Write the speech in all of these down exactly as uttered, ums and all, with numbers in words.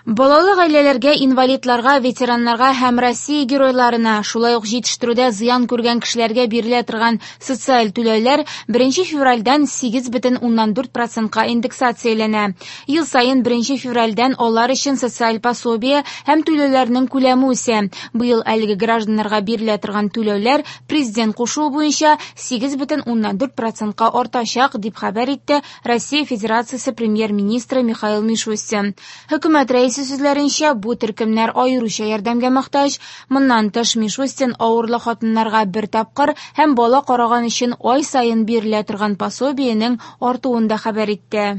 Балалы гаиләләргә, инвалидларга, ветераннарга һәм Россия геройларына, шулай ук җитештерүдә зыян күргән кешеләргә бирелә торган социаль түләүләр беренче февральдән сигез бөтен уннан дүрт процентка индексацияләнә. Ел саен беренче февральдән алар өчен социаль пособие һәм түләүләрнең күләме үсә. Быел әлеге гражданнарга бирелә торган түләүләр президент кушуы буенча сигез бөтен уннан дүрт процентка артачак, дип хәбәр итте Россия Федерациясе премьер-министры Михаил Мишустин. Хөкүмәт рәисе сүзләренчә, бу төркемнәр аеруча ярдәмгә мохтаҗ. Моннан тыш Мишустин авырлы хатыннарга бер тапкыр һәм бала караган өчен ай саен бирелә торган пособиенең артуын да хәбәр итте.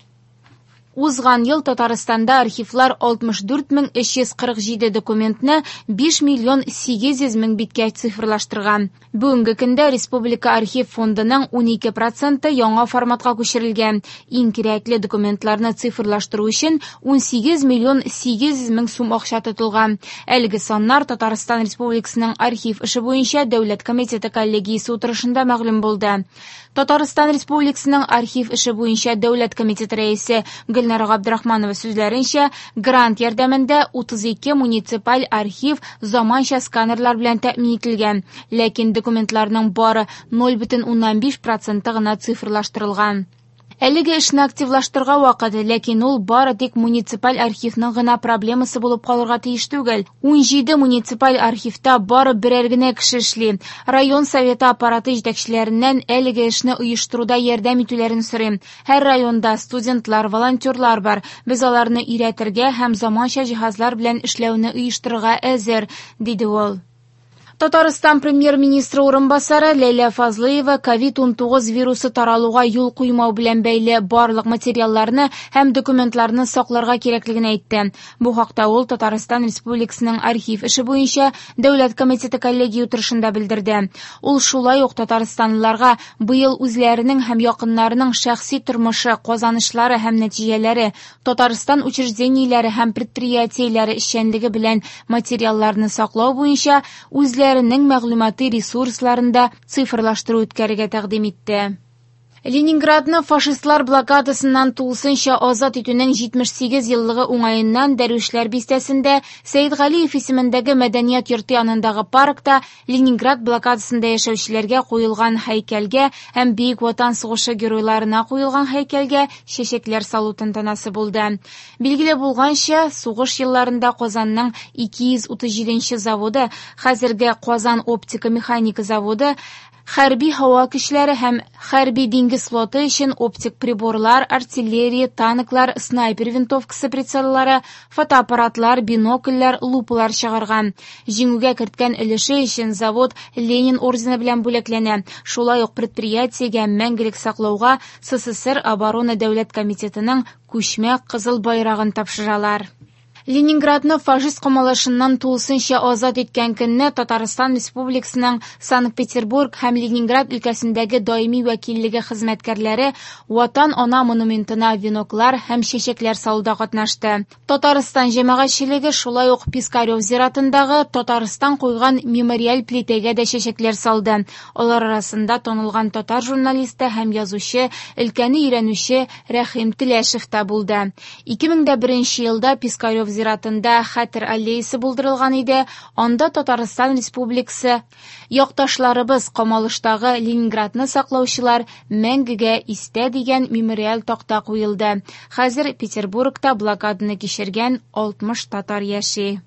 Узган ел Татарстанда архивлар алтмыш дүрт мең өч йөз кырык җиде документны биш миллион сигез йөз мең биткә цифрлаштырган. Бүгенге көндә Республика архив фондының ун ике проценты яңа форматка күчерелгән. Иң кирәкле документларны цифрлаштыру өчен ун сигез миллион сигез йөз мең сум акча тотылган. Әлеге саннар Татарстан Республикасының архив эше буенча Дәүләт комитеты коллегиясе утырышында мәгълүм булды. Татарстан Республикасының архив эше буенча Дәүләт комитеты рәисе Гөлнара Габдрахманова сүзләренчә, грант ярдәмендә утыз ике муниципаль архив заманча сканерлар белән тәэмин ителгән, ләкин документларның бары ноль бөтен уннан биш проценты гына цифрлаштырылган. Әлеге эшне активлаштырга вакыты, ләкин ул бары тик муниципаль архивның гына проблемасы булып калырга тиеш түгел. ун җиде муниципаль архивта бары берәр генә кеше эшли. Район советы аппараты җитәкчеләреннән әлеге эшне оештыруда ярдәм итүләрен сорыйм. Һәр районда студентлар, волонтерлар бар. Без аларны өйрәтергә һәм заманча җиһазлар белән эшләүне оештырырга әзер, диде ул. Татарстан премьер-министры урынбасары Ләйлә Фазлыева ковид унтугыз вирусы таралуга юл куймау белән бәйле барлык материалларны һәм документларны сакларга кирәклеген әйтте. Бу хакта ул Татарстан Республикасының архив эше буенча Дәүләт комитеты коллегия утырышында белдерде. Ул шулай ук татарстанлыларга быел үзләренең һәм якыннарының шәхси тормышы, казанышлары һәм нәтиҗәләре, Татарстан учреждениеләре һәм предприятиеләре эшчәнлеге белән материалларны саклау буенча үзләренең мәгълүмати ресурсларында цифрлаштыру үткәрергә тәкъдим итте. Ленинградны фашистлар блокадасыннан тулысынча азат итүнең җитмеш сигез еллыгы уңаеннан Дәрвишләр бистәсендә Сәйдгалиев исемендәге мәдәният йорты янындагы паркта Ленинград блокадасында яшәүчеләргә куелган һәйкәлгә һәм Бөек Ватан сугышы геройларына куелган һәйкәлгә чәчәкләр салу тантанасы булды. Билгеле булганча, сугыш елларында Казанның ике йөз утыз җиденче заводы, хәзерге Казан оптика механика заводы, хәрби һава көчләре һәм хәрби диңгез флоты өчен оптик приборлар, артиллерия, танклар, снайпер винтовкасы прицеллары, фотоаппаратлар, бинокльләр, лупалар чыгарган. Җиңүгә керткән өлеше өчен завод Ленин ордены белән бүләкләнә. Шулай ук предприятиегә мәңгелек саклауга СССР оборона дәүләт комитетының күчмә кызыл байрагын тапшыралар. Ленинградны фашист камалашыннан тулысынча азат иткән көнне Татарстан Республикасының Санкт-Петербург һәм Ленинград өлкәсендәге даими вәкиллеге хезмәткәрләре Ватан ана монументына веноклар һәм чәчәкләр салуда катнашты. Татарстан җәмәгатьчелеге шулай ук Пискарев зиратындагы Татарстан куйган мемориаль плитәгә дә чәчәкләр салды. Алар арасында танылган татар журналисты һәм язучы, өлкәне өйрәнүче Рәхим Тиләшев та булды. ике мең беренче елда Пискарев зиратында хәтер аллеясы булдырылган иде. Анда Татарстан Республикасы якташларыбыз камалыштагы Ленинградны саклаучылар мәңгегә истә дигән мемориаль такта куелды. Хәзер Петербургта блокаданы кичергән алтмыш татар яши.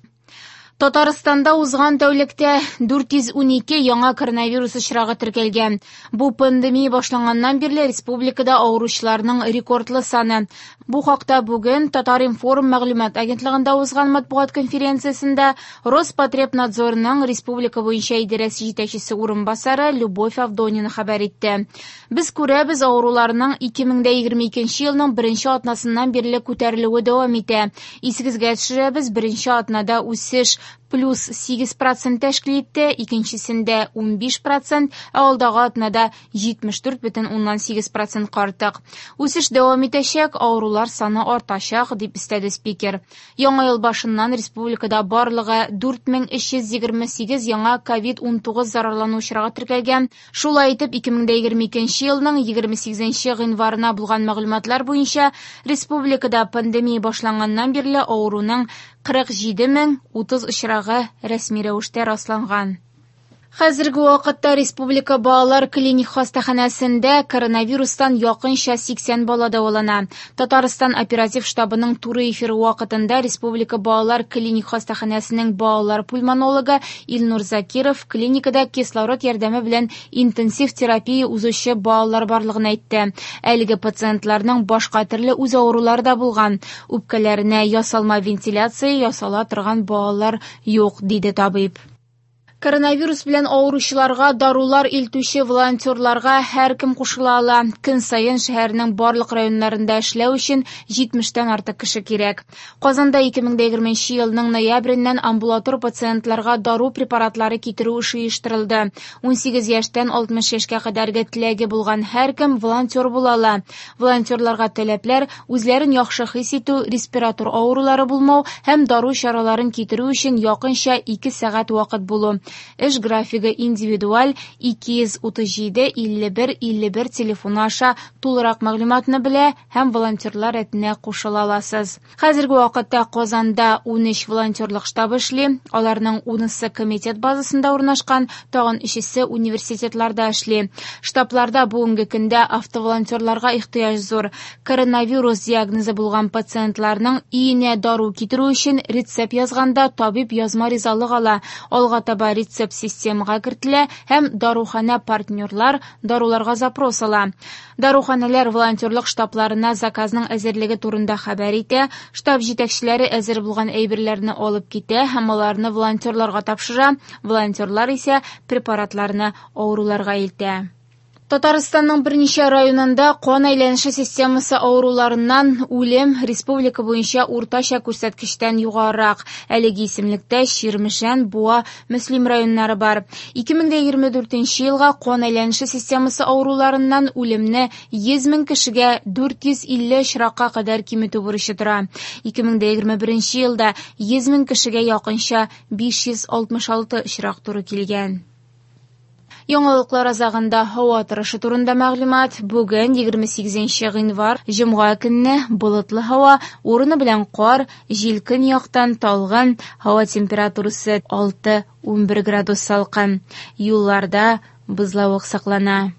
Татарстанда узган тәүлектә дүрт йөз ун ике яңа коронавирус очрагы теркәлгән. Бу пандемия башланганнан бирле республикада авыручыларның рекордлы саны. Бу хакта бүген Татар-информ мәгълүмат агентлыгында узган матбугат конференциясендә Роспотребнадзорның республика буенча идарәсе җитәкчесе урынбасары Любовь Авдонина хәбәр итте. Без күрәбез, авыруларның ике мең егерме икенче елның беренче атнасыннан бирле күтәрелүе дәвам итә. Исегезгә төшерәбез, беренче атнада үсеш плюс сигез процент тәшкил итте, икенчесендә ун биш процент, ә алдагы атнада җитмеш дүрт бөтен уннан сигез процент артык. Үсеш дәвам итәчәк, авырулар авырулар саны артачак, дип истәде спикер. Яңа ел башыннан республикада барлыгы дүрт мең өч йөз егерме сигез яңа ковид унтугыз зарарлану очрагы теркәлгән. Шулай итеп, ике мең егерме икенче елның егерме сигезенче гыйнварына булган мәгълүматлар буенча республикада пандемия башланганнан бирле авыруның кырык җиде мең утыз очрагы рәсми рәвештә расланган. Хәзерге вакытта республика балалар клиник хастаханәсендә коронавирустан якынча сиксән бала дәвалана. Татарстан оператив штабының туры эфир вакытында республика балалар клиник хастаханәсенең балалар пульмонологы Илнур Закиров клиникада кислород ярдәме белән интенсив терапия узучы балалар барлыгын әйтте. Әлеге пациентларның башка төрле үз авырулары да булган. Үпкәләренә ясалма вентиляция ясала торган балалар юк, диде табиб. Коронавирус белән авыручыларга дарулар илтүче волонтерларга һәркем кушыла ала. Көн сайын шәһәрнең барлык районнарында эшләү өчен җитмештән артык кеше кирәк. Казанда ике мең егерменче елның ноябреннән амбулатор пациентларга дару препаратлары китерү эше оештырылды. ун сигез яшьтән алтмыш яшькә кадәрге теләге булган һәркем волонтер була ала. Волонтерларга таләпләр үзләрен яхшы хис итү, респиратор авырулары булмау һәм дару чараларын китерү өчен якынча ике сәгать вакыт булу. Эш графигы индивидуаль ике йөз утыз җиде илле бер илле бер телефоны аша тулырак мәгълүматны белә һәм волонтерлар рәтенә кушыла аласыз. Хәзерге вакытта Казанда ун өч волонтерлык штабы эшли. Аларның унысы комитет базасында урнашкан, тагын өчесе университетларда эшли. Штабларда бүгенге көндә автоволонтерларга ихтыяҗ зур. Коронавирус диагнозы булган пациентларның өенә дару китерү өчен рецепт язганда табиб язма ризалык ала. Алга таба рецепт системага кертелә һәм дарухана партнерлар даруларга запрос ала. Даруханалар волонтерлык штабларына заказның әзерлеге турында хәбәр итә, штаб җитәкчеләре әзер булган әйберләрне алып китә һәм аларны волонтерларга тапшыра, волонтерлар исә препаратларны авыруларга илтә. Татарстанның берничә районында кан әйләнеше системасы авыруларыннан үлем республика буенча уртача күрсәткечтән югарырак. Әлеге исемлектә Чирмешән, Буа, Мөслим районнары бар. ике мең егерме дүртенче елга кан әйләнеше системасы авыруларыннан үлемне йөз мең кешегә дүрт йөз илле очракка кадәр киметү бурычы тора. ике мең егерме беренче елда йөз мең кешегә якынча биш йөз алтмыш алты очрак туры килгән. Яңалыклар азагында һава торышы турында мәгълүмат. Бүген егерме сигезенче гыйнвар, җомга көнне болытлы һава, урыны белән кар, җил көньяктан талган, һава температурасы алты - ун бер градус салкын. Юлларда бозлавык саклана.